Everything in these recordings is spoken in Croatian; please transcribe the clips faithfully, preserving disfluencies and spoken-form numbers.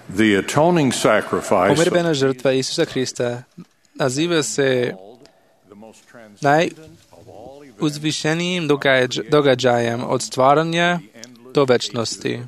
The atoning sacrifice Pomirbena žrtva Isusa Hrista naziva se najuzvišenijim događ, događajem od stvaranja do večnosti.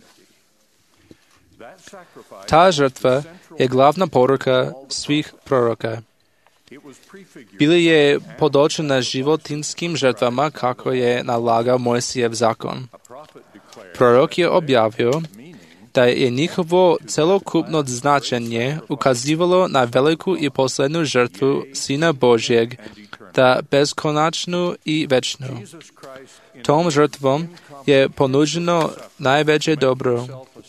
Ta žrtva je glavna poruka svih proroka. Bila je podočena životinskim žrtvama kako je nalagao Mojsijev zakon. Prorok je objavio da je njihovo celokupno značenje ukazivalo na veliku i posljednju žrtvu Sina Božjeg, da beskonačnu i večnu. Tom žrtvom je ponuđeno najveće dobro.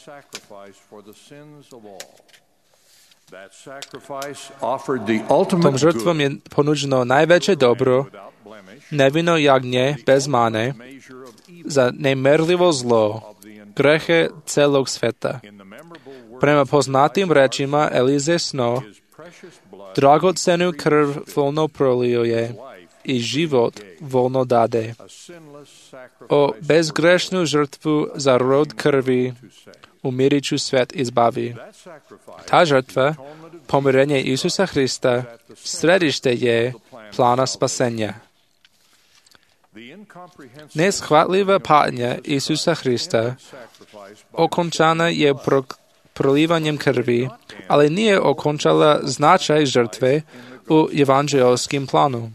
Tom žrtvom je ponuđeno najveće dobro, nevino jagnje bez mane, za nemerljivo zlo, grehe celog sveta. Prema poznatim rečima Elize Sno, dragocenu krv volno prolio je i život volno dade. O bezgrešnu žrtvu za rod krvi umiriću svet izbavi. Ta žrtva, pomirenje Isusa Hrista, središte je plana spasenja. Neshvatljiva patnja Isusa Hrista okončana je pro, prolivanjem krvi, ali nije okončala značaj žrtve u evanđeoskim planu.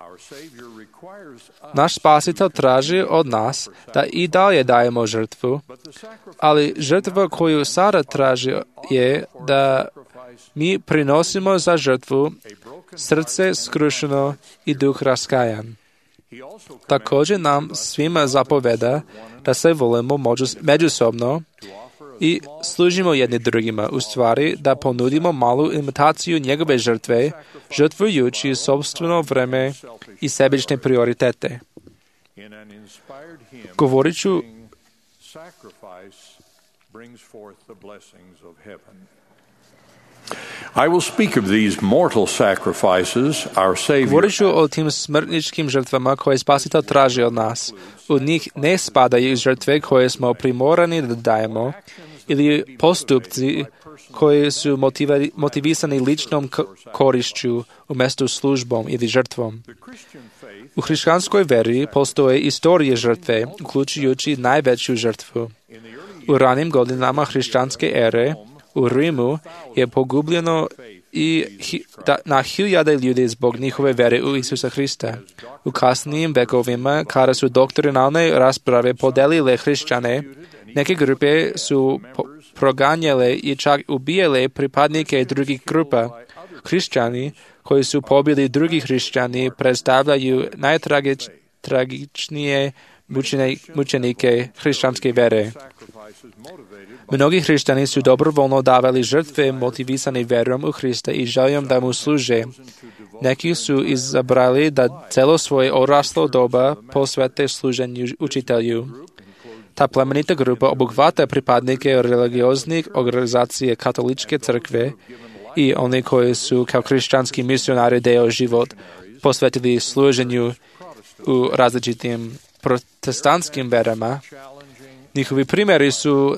Naš Spasitelj traži od nas da i dalje dajemo žrtvu, ali žrtva koju sada traži je da mi prinosimo za žrtvu srce skrušeno i duh raskajan. Također nam svima zapoveda da se volimo međusobno i služimo jedni drugima, u stvari da ponudimo malu imitaciju njegove žrtve, žrtvujući sopstveno vreme i sebične prioritete. Govorit ću I will speak of these mortal sacrifices our Savior. Govorit ću o tim smrtničkim žrtvama koje Spasitelj traži od nas. U njih ne spadaju žrtve koje smo primorani da dajemo ili postupci koji su motivi, motivisani ličnom korišću umjesto službom ili žrtvom. U hrišćanskoj veri postoje istorije žrtve, uključujući najveću žrtvu. U ranim godinama hrišćanske ere u Rimu je pogubljeno i hi, da, na hiljade ljudi zbog njihove vere u Isusa Hrista. U kasnijim vekovima, kada su doktrinalne rasprave podelile hrišćane, neke grupe su po, proganjale i čak ubijale pripadnike drugih grupa. Hrišćani koji su pobili drugi hrišćani predstavljaju najtragičnije mučenike hrišćanske vere. Mnogi hrišćani su dobrovoljno davali žrtve motivisani verom u Hrista i željom da mu služe. Neki su izabrali da celo svoje odraslo doba posvete služenju učitelju. Ta plemenita grupa obuhvata pripadnike religioznih organizacije katoličke crkve i oni koji su kao hrišćanski misionari deo život posvetili služenju u različitim protestantskim verama. Njihovi primjeri su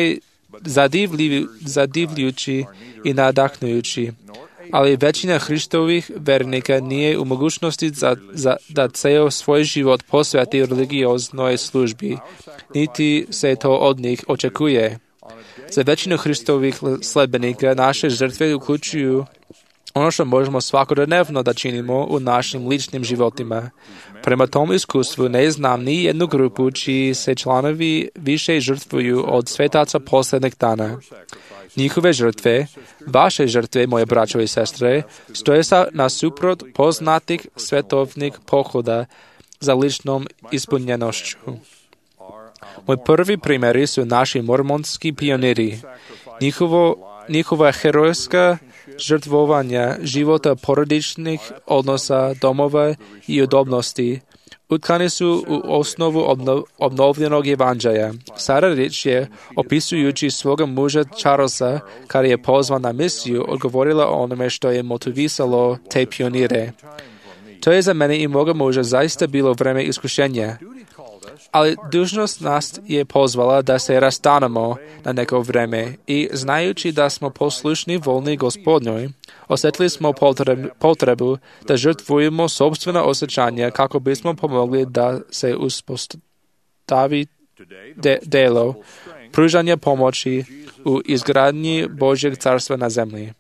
najzadivljujući i nadahnujući, ali većina Hristovih vernika nije u mogućnosti za, za, da ceo svoj život posveti religioznoj službi, niti se to od njih očekuje. Za većinu Hristovih sledbenika naše žrtve uključuju ono što možemo svakodnevno da činimo u našim ličnim životima. Prema tom iskustvu ne znam ni jednu grupu čiji se članovi više žrtvuju od svetaca posljednjeg dana. Njihove žrtve, vaše žrtve, moje braćo i sestre, stoje sa nasuprot poznatih svetovnih pohoda za ličnom ispunjenošću. Moji prvi primjeri su naši mormonski pioniri. Njihovo, njihova herojska žrtvovanja života porodičnih odnosa, domova i udobnosti utkani su u osnovu obno, obnovljenog evanđelja. Sada riječ je, opisujući svoga muža Charlesa, kada je pozvan na misiju, odgovorila o onome što je motivisalo te pionire. To je za mene i moga muža zaista bilo vreme iskušenja. Ali dužnost nas je pozvala da se rastanemo na neko vreme i znajući da smo poslušni volni Gospodnjoj, osjetili smo potrebu da žrtvujemo sopstvena osjećanja kako bismo pomogli da se uspostavi de- delo pružanja pomoći u izgradnji Božjeg carstva na zemlji.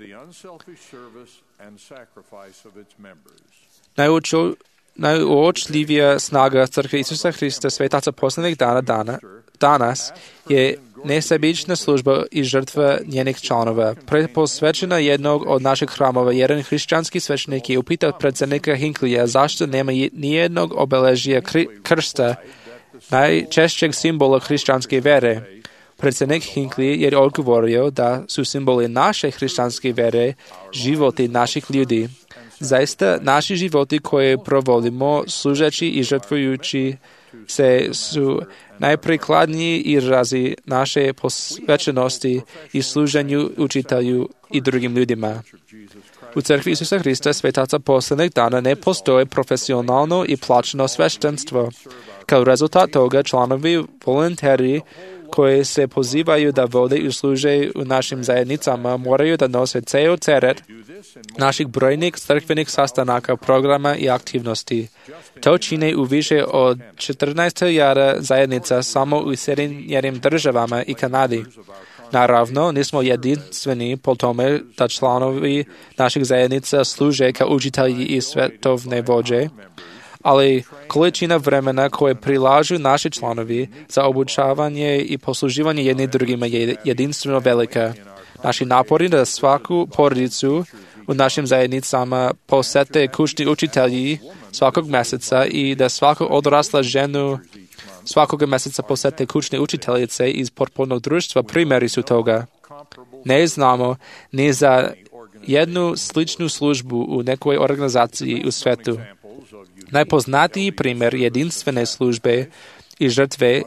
Najuču Najuočljivija snaga Crkve Isusa Hrista, svetaca posljednjeg dana, dana danas je nesebična služba i žrtva njenih članova. Preposvećena jednog od naših hramova, jedan hrišćanski svećenik je upitao predsjednika Hinklija zašto nema nijednog obeležija krsta, najčešćeg simbola hrišćanske vere. Predsjednik Hinckley je odgovorio da su simboli naše hrišćanske vere životi naših ljudi. Zaista, naši životi koje provodimo, služeći i žrtvujući se, su najprikladniji izrazi naše posvećenosti i služenju učitelju i drugim ljudima. U Crkvi Isusa Hrista, svetaca posljednjeg dana, ne postoji profesionalno i plaćeno sveštenstvo. Kao rezultat toga, članovi volonteri koji se pozivaju da vode i služe u našim zajednicama moraju da nose ceo teret naših brojnih crkvenih sastanaka, programa i aktivnosti. To čine u više od četrnaest hiljada zajednica samo u Sjedinjenim državama i Kanadi. Naravno, nismo jedinstveni po tome da članovi naših zajednica služe kao učitelji i svetovne vođe, ali količina vremena koje prilažu naši članovi za obučavanje i posluživanje jedni drugima je jedinstveno velika. Naši napori da svaku porodicu u našim zajednicama posete kućni učitelji svakog mjeseca i da svaku odrasla ženu svakog mjeseca posete kućne učiteljice iz potpornog društva primjeri su toga. Ne znamo ni za jednu sličnu službu u nekoj organizaciji u svetu. Najpoznatiji primjer jedinstvene službe i žrtve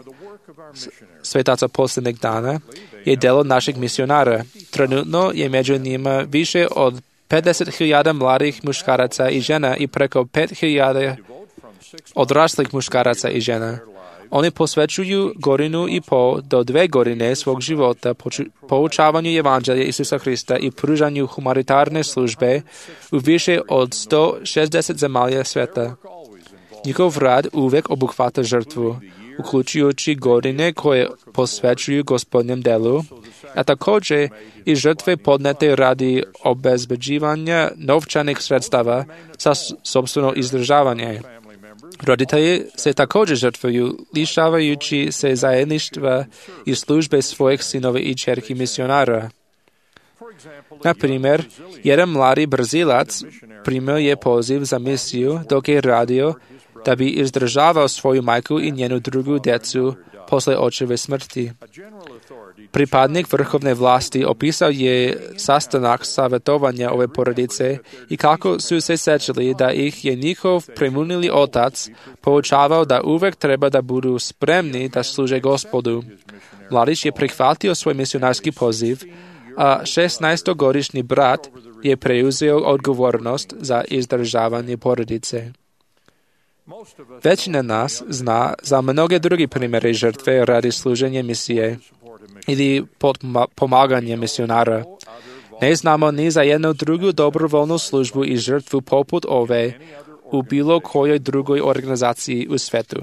svetaca posljednjeg dana je delo naših misionara. Trenutno je među njima više od pedeset hiljada mladih muškaraca i žena i preko pet hiljada odraslih muškaraca i žena. Oni posvećuju godinu i pol do dve godine svog života poučavanju evanđelja Isusa Hrista i pružanju humanitarne službe u više od sto šezdeset zemalja sveta. Njihov rad uvijek obuhvata žrtvu, uključujući godine koje posvećuju Gospodnjem delu, a također i žrtve podnete radi obezbeđivanja novčanih sredstava za sopstveno izdržavanje. Roditelji se također žrtvuju, lišavajući se zajedništva i službe svojih sinova i ćerki misionara. Na primjer, jedan mladi Brazilac primio je poziv za misiju dok je radio da bi izdržavao svoju majku i njenu drugu djecu posle očeve smrti. Pripadnik vrhovne vlasti opisao je sastanak savjetovanja ove porodice i kako su se sjećali da ih je njihov preminuli otac poučavao da uvijek treba da budu spremni da služe Gospodu. Mladić je prihvatio svoj misionarski poziv, a šesnaestogodišnji brat je preuzeo odgovornost za izdržavanje porodice. Većina nas zna za mnoge druge primjere žrtve radi služenja misije ili pomaganje misionara. Ne znamo ni za jednu drugu dobrovoljnu službu i žrtvu poput ove u bilo kojoj drugoj organizaciji u svetu.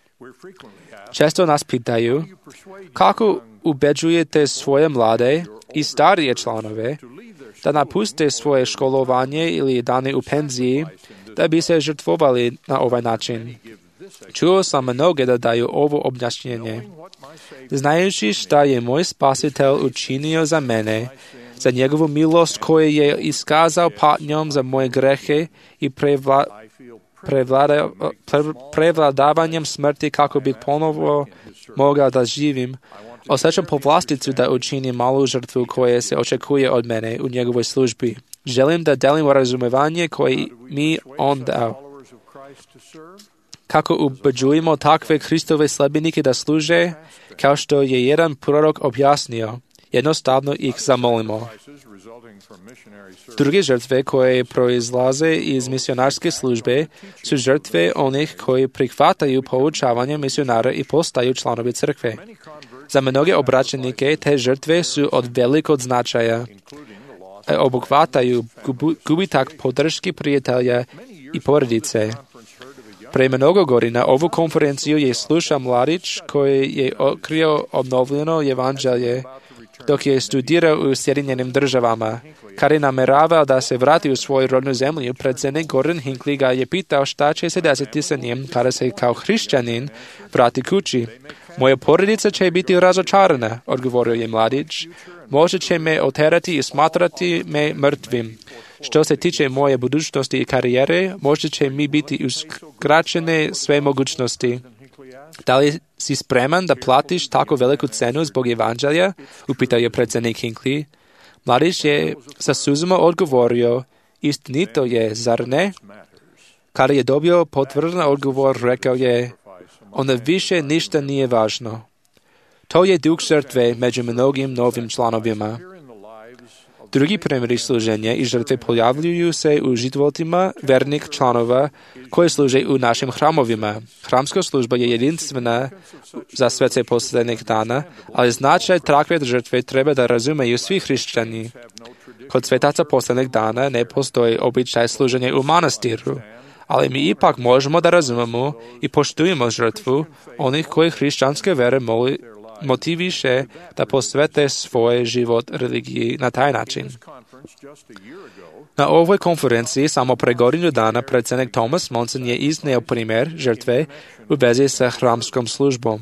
Često nas pitaju kako ubeđujete svoje mlade i starije članove da napuste svoje školovanje ili dane u penziji da bi se žrtvovali na ovaj način. Čuo sam mnoge da daju ovo objašnjenje. Znajući šta je moj spasitelj učinio za mene, za njegovu milost koju je iskazao patnjom za moje grehe i prevla, prevlada, pre, prevladavanjem smrti kako bih ponovo mogao da živim, osjećam povlasticu da učinim malu žrtvu koja se očekuje od mene u njegovoj službi. Želim da delim razumevanje koje mi on dao. Kako ubeđujemo takve Hristove sledbenike da služe, kao što je jedan prorok objasnio. jednostavno ih zamolimo. Druge žrtve koje proizlaze iz misionarske službe su žrtve onih koji prihvataju poučavanje misionara i postaju članovi crkve. Za mnoge obraćenike te žrtve su od velikog značaja. Obuhvataju gubitak podrške prijatelja i porodice. Pre mnogo godina ovu konferenciju je slušao mladić koji je otkrio obnovljeno evanđelje dok je studirao u Sjedinjenim državama. Kad je nameravao da se vrati u svoju rodnu zemlju, predsjednik Gordon Hinckley ga je pitao šta će se desiti sa njim kada se kao hrišćanin vrati kući. Moja porodica će biti razočarana, odgovorio je mladić. Možda će me oterati i smatrati me mrtvim. Što se tiče moje budućnosti i karijere, možda će mi biti uskraćene sve mogućnosti. Da li si spreman da platiš tako veliku cenu zbog evanđelja? Upitao je predsjednik Hinckley. Mladić je sa suzama odgovorio, istinito je, zar ne? Kada je dobio potvrdan odgovor, rekao je, onda više ništa nije važno. To je duh žrtve među mnogim novim članovima. Drugi primjeri služenja i žrtve pojavljuju se u životima vernih članova koji služe u našim hramovima. Hramska služba je jedinstvena za svece posljednjih dana, ali značaj takve žrtve treba da razumeju svi hrišćani. Kod svetaca posljednjih dana ne postoji običaj služenja u manastiru, ali mi ipak možemo da razumemo i poštujemo žrtvu onih koji hrišćanske vere moli motiviše da posvete svoj život religiji na taj način. Na ovoj konferenciji samo pre godinu dana predsjednik Thomas Monson je izneo primjer žrtve u vezi sa hramskom službom.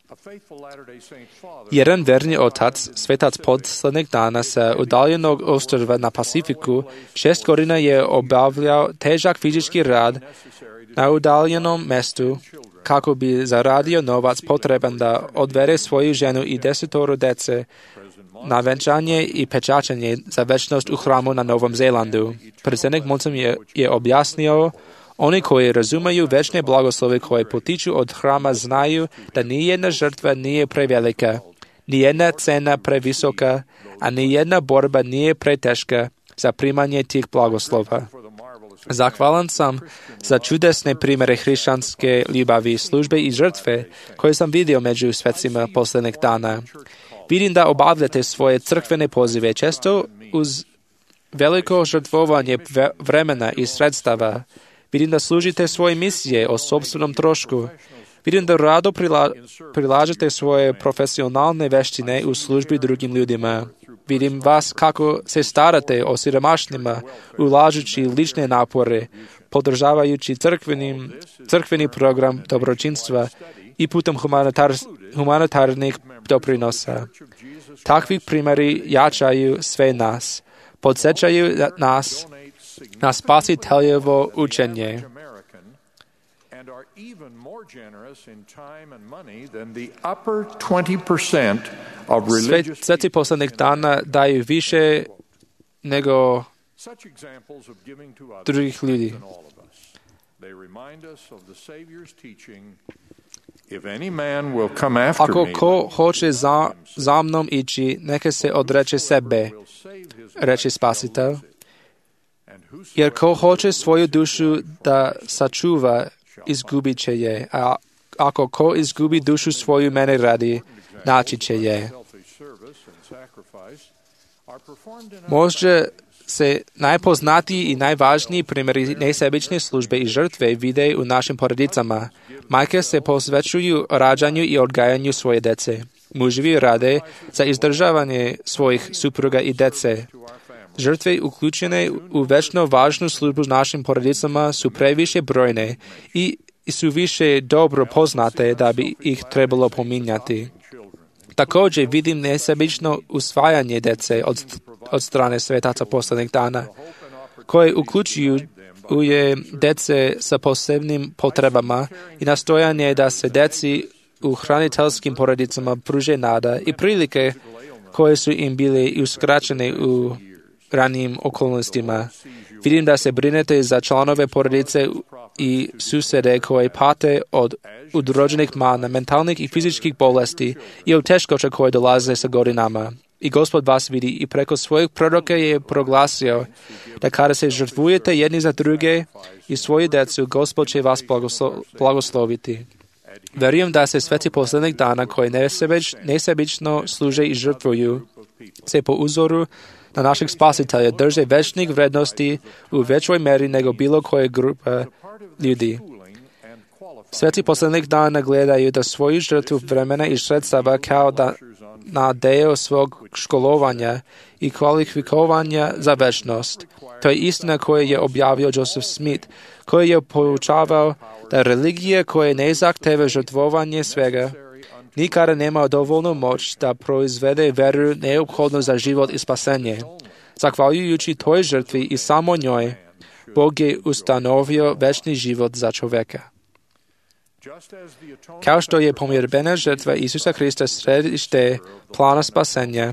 Jedan verni otac, svetac posljednjih dana sa udaljenog ostrva na Pacifiku, šest godina je obavljao težak fizički rad na udaljenom mestu kako bi zaradio novac potreban da odvede svoju ženu i desetoro dece na venčanje i pečačenje za večnost u hramu na Novom Zelandu. Predsjednik Monson je, je objasnio, oni koji razumeju večne blagoslove koje potiču od hrama znaju da nijedna žrtva nije prevelika, nijedna cena previsoka, a nijedna borba nije preteška za primanje tih blagoslova. Zahvalan sam za čudesne primjere hrišćanske ljubavi, službe i žrtve koje sam vidio među svecima posljednjih dana. Vidim da obavljate svoje crkvene pozive često uz veliko žrtvovanje vremena i sredstava. Vidim da služite svoje misije o sopstvenom trošku. Vidim da rado prila, prilažete svoje profesionalne veštine u službi drugim ljudima. Vidim vas kako se starate o siromašnima, ulažući lične napore, podržavajući crkvenim, crkveni program dobročinstva i putem humanitar, humanitarnih doprinosa. Takvi primjeri jačaju sve nas, podsjećaju nas na spasiteljevo učenje. Sveci posljednjih dana daju više nego drugih ljudi. Ako ko hoće za, za mnom ići, neka se odreče sebe, reče Spasitelj. Jer ko hoće svoju dušu da sačuva, izgubit će je, a ako ko izgubi dušu svoju mene radi, naći će je. Možda se najpoznatiji i najvažniji primjeri nesebične službe i žrtve vide u našim porodicama. Majke se posvećuju rađanju i odgajanju svoje dece. Muževi rade za izdržavanje svojih supruga i dece. Žrtve uključene u večno važnu službu s našim porodicama su previše brojne i su više dobro poznate da bi ih trebalo pominjati. Također vidim nesebično usvajanje dece od, od strane svetaca posljednjih dana, koje uključuju uje dece sa posebnim potrebama i nastojanje da se deci u hraniteljskim porodicama pruže nada i prilike koje su im bile uskraćene u ranijim okolnostima. Vidim da se brinete za članove porodice i susede koje pate od udrođenih mana, mentalnih i fizičkih bolesti i od teškoća koje dolaze sa godinama. I Gospod vas vidi i preko svojeg proroka je proglasio da kada se žrtvujete jedni za druge i svoju decu, Gospod će vas blagoslo- blagosloviti. Verujem da se sveci poslednjih dana koji nesebič, nesebično služe i žrtvuju se po uzoru na našeg spasitelja drže večnih vrednosti u većoj meri nego bilo koje grupe ljudi. Sveci poslednjih dana gledaju da svoju žrtvu vremena i sredstava kao da na deo svog školovanja i kvalifikovanja za večnost. To je istina koju je objavio Joseph Smith, koji je poučavao da religija koja ne zahteva žrtvovanje svega nikada nema dovoljnu moć da proizvede veru neophodnu za život i spasenje. Zahvaljujući toj žrtvi i samo njoj, Bog je ustanovio večni život za čoveka. Kao što je pomirbena žrtva Isusa Hrista središte plana spasenja,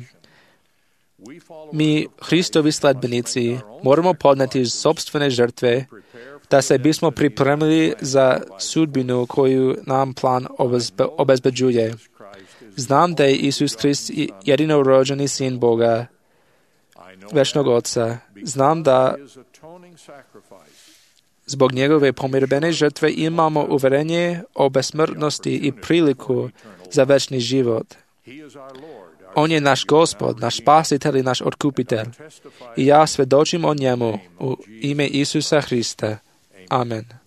mi, Hristovi sledbenici, moramo podneti sopstvene žrtve da se bismo pripremili za sudbinu koju nam plan obezbe, obezbeđuje. Znam da je Isus Hrist jedinorođeni sin Boga, večnog Oca. Znam da zbog njegove pomirbene žrtve imamo uverenje o besmrtnosti i priliku za večni život. On je naš Gospod, naš spasitelj i naš otkupitelj. I ja svedočim o njemu u ime Isusa Hrista. Amen.